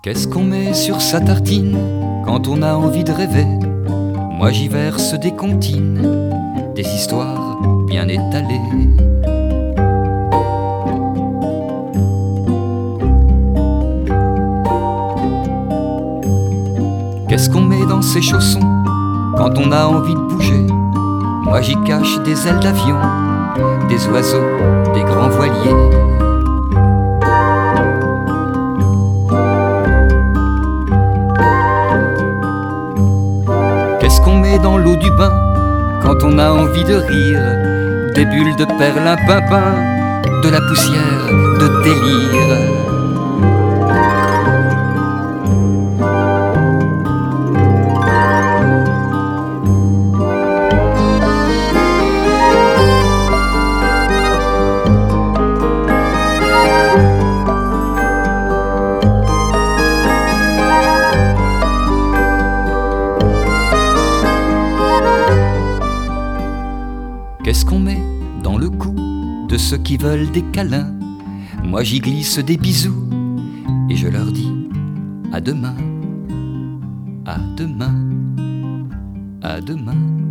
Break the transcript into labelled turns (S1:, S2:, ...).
S1: Qu'est-ce qu'on met sur sa tartine quand on a envie de rêver? Moi j'y verse des comptines, des histoires bien étalées. Qu'est-ce qu'on met dans ses chaussons quand on a envie de bouger? Moi j'y cache des ailes d'avion, des oiseaux, des grands voiliers. Qu'est-ce qu'on met dans l'eau du bain quand on a envie de rire? Des bulles de perlimpinpin, de la poussière de délire. Qu'est-ce qu'on met dans le cou de ceux qui veulent des câlins? Moi j'y glisse des bisous et je leur dis à demain, à demain, à demain.